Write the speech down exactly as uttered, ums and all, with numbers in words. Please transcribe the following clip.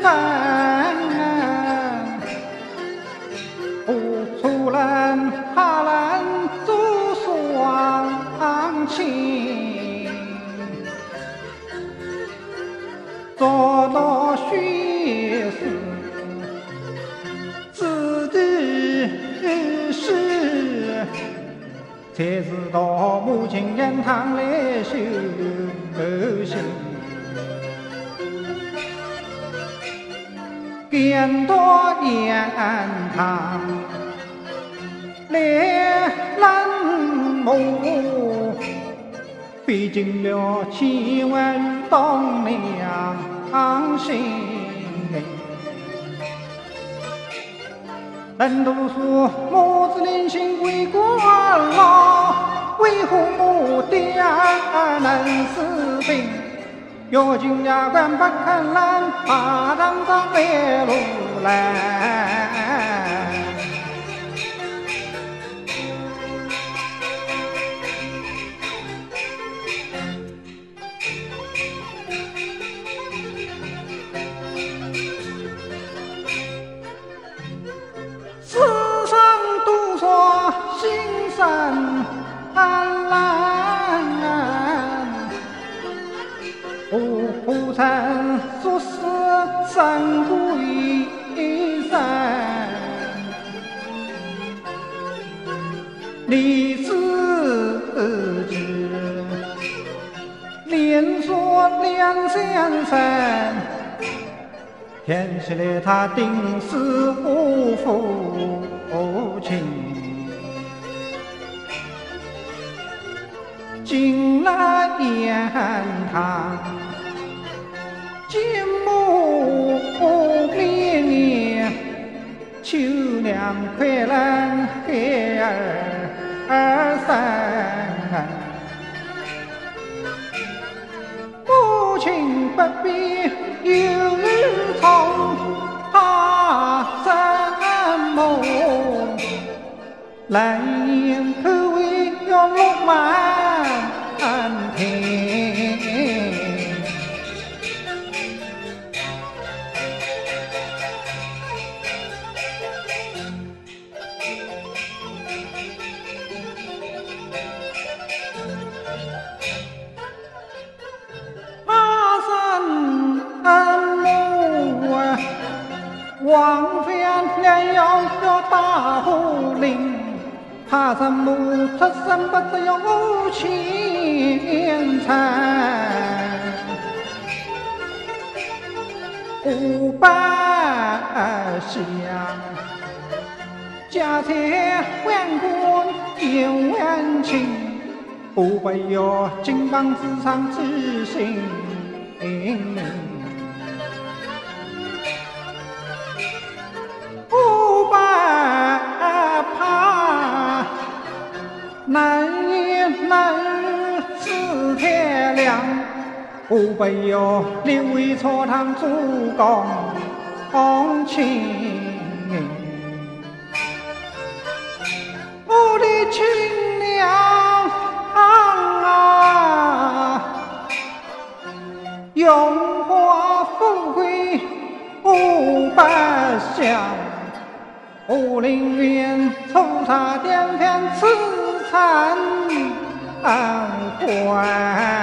不出人怕人做双亲，做到学士自己是，才知道母亲言堂来修行。见到言堂来人母，费尽了千万当良心。人都说母子连心为国老，为父母爹能死病。要进衙关不肯拦，马上上白路来。世上都说心生难，无菩萨说是三归山，你自知连说两相生，天起来他定是无父亲，进了言堂金木连年，秋娘快乐孩儿生，母亲不必忧愁怕什么，蓝颜口味要落满天。王妃娘要要大护令，怕什么出生不只有五千餐，五百香，家财万贯千万顷，不会有金榜之上之心。男言男语是太亮，不必有六位朝堂主公亲。我的亲娘啊，荣华富贵五百项，我宁愿抽茶点饭吃餐官。